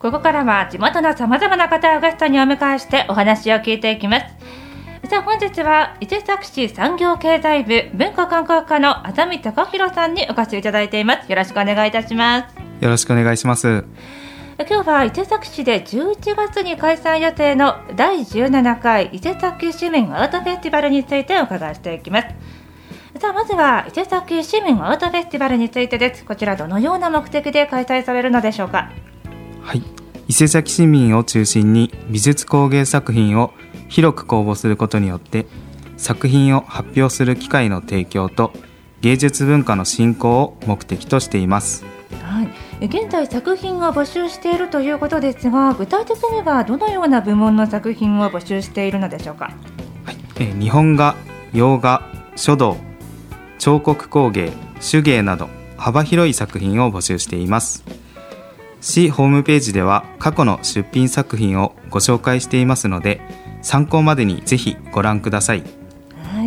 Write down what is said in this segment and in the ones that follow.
ここからは地元のさまざまな方をゲストにお迎えしてお話を聞いていきます。さあ本日は伊勢崎市産業経済部文化観光課の安住貴弘さんにお越しいただいています。よろしくお願いいたします。 よろしくお願いします。 今日は伊勢崎市で11月に開催予定の第17回伊勢崎市民アートフェスティバルについてお伺いしていきます。さあまずは伊勢崎市民アートフェスティバルについてです。こちらどのような目的で開催されるのでしょうか。 はい、伊勢崎市民を中心に美術工芸作品を広く公募することによって作品を発表する機会の提供と芸術文化の振興を目的としています。 はい、現在作品を募集しているということですが、具体的にはどのような部門の作品を募集しているのでしょうか。 はい、日本画、洋画、書道、彫刻工芸、手芸など幅広い作品を募集しています。市ホームページでは過去の出品作品をご紹介していますので参考までにぜひご覧ください。 はい、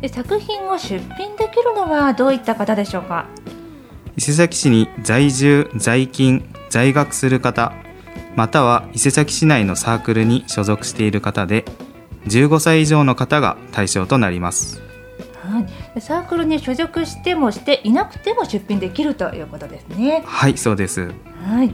作品を出品できるのはどういった方でしょうか。 伊勢崎市に在住、在勤、在学する方、または伊勢崎市内のサークルに所属している方で15歳以上の方が対象となります。 はい、サークルに所属してもしていなくても出品できるということですね。 はい、そうです。 はい、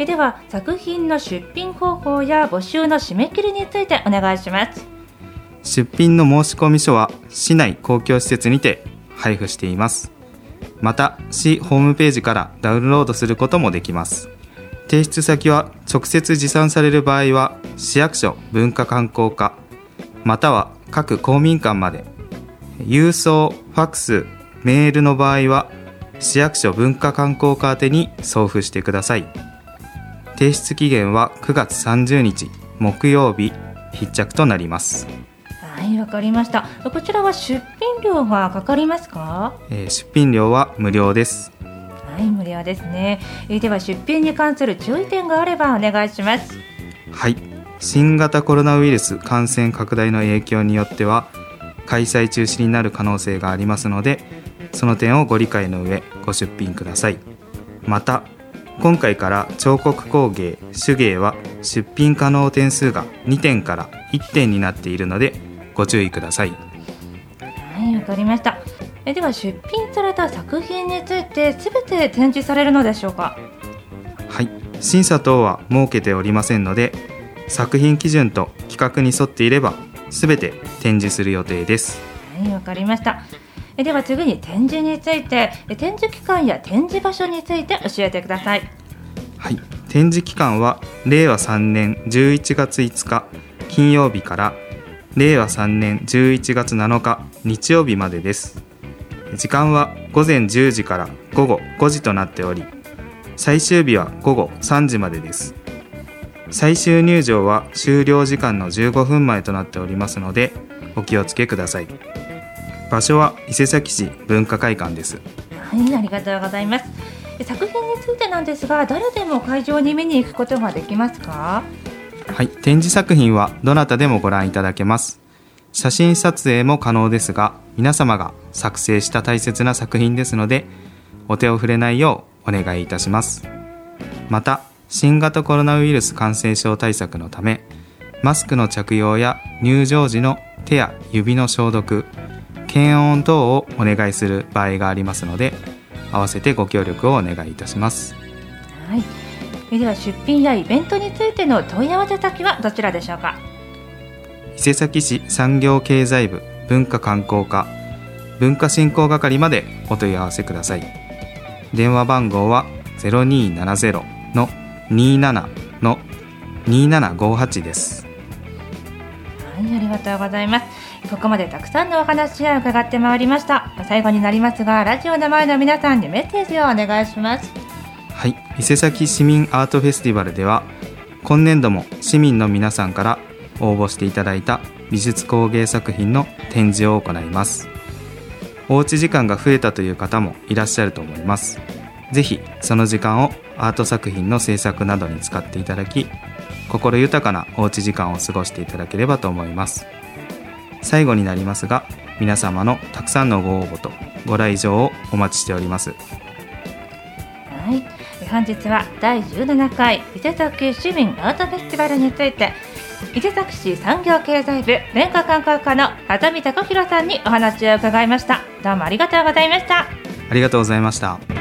では作品の出品方法や募集の締め切りについてお願いします。 出品の申込書は市内公共施設にて配布しています。また市ホームページからダウンロードすることもできます。提出先は直接持参される場合は市役所文化観光課または各公民館まで、郵送、ファックス、メールの場合は市役所文化観光課宛てに送付してください。提出期限は9月30日木曜日必着となります。 はい、わかりました。こちらは出品料がかかりますか。 出品料は無料です。 はい、無料ですね。では出品に関する注意点があればお願いします。 はい、新型コロナウイルス感染拡大の影響によっては開催中止になる可能性がありますのでその点をご理解の上ご出品ください。また今回から彫刻工芸、手芸は出品可能点数が2点から1点になっているのでご注意ください。 はい、わかりました。では出品された作品についてすべて展示されるのでしょうか。 はい、審査等は設けておりませんので作品基準と規格に沿っていればすべて展示する予定です。 はい、わかりました。では次に展示について、展示期間や展示場所について教えてください。 はい、展示期間は令和3年11月5日金曜日から令和3年11月7日日曜日までです。時間は午前10時から午後5時となっており最終日は午後3時までです。最終入場は終了時間の15分前となっておりますのでお気をつけください。場所は伊勢崎市文化会館です。 はい、ありがとうございます。作品についてなんですが誰でも会場に見に行くことができますか。 はい、展示作品はどなたでもご覧いただけます。写真撮影も可能ですが皆様が作成した大切な作品ですのでお手を触れないようお願いいたします。また新型コロナウイルス感染症対策のためマスクの着用や入場時の手や指の消毒、検温等をお願いする場合がありますので合わせてご協力をお願いいたします。 はい、では出品やイベントについての問い合わせ先はどちらでしょうか。 伊勢崎市産業経済部文化観光課文化振興係までお問い合わせください。電話番号は 0270-27-2758 です。 はい、ありがとうございます。ここまでたくさんのお話を伺ってまいりました。最後になりますがラジオの前の皆さんにメッセージをお願いします。 はい、伊勢崎市民アートフェスティバルでは今年度も市民の皆さんから応募していただいた美術工芸作品の展示を行います。おうち時間が増えたという方もいらっしゃると思います。ぜひその時間をアート作品の制作などに使っていただき心豊かなおうち時間を過ごしていただければと思います。最後になりますが皆様のたくさんのご応募とご来場をお待ちしております。 はい、 本日は第17回伊勢崎市民アートフェスティバルについて伊勢崎市産業経済部文化観光課の風見貴弘さんにお話を伺いました。どうもありがとうございました。 ありがとうございました。